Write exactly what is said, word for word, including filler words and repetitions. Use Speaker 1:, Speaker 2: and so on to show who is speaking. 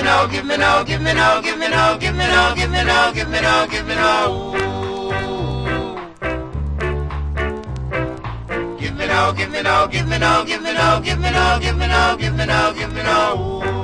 Speaker 1: no, give me no, give me no, give me no, give me no, give me no, give me no, give me no. Give me no, give me no, give me no, give me no, give me no, give me no, give me no, give me no.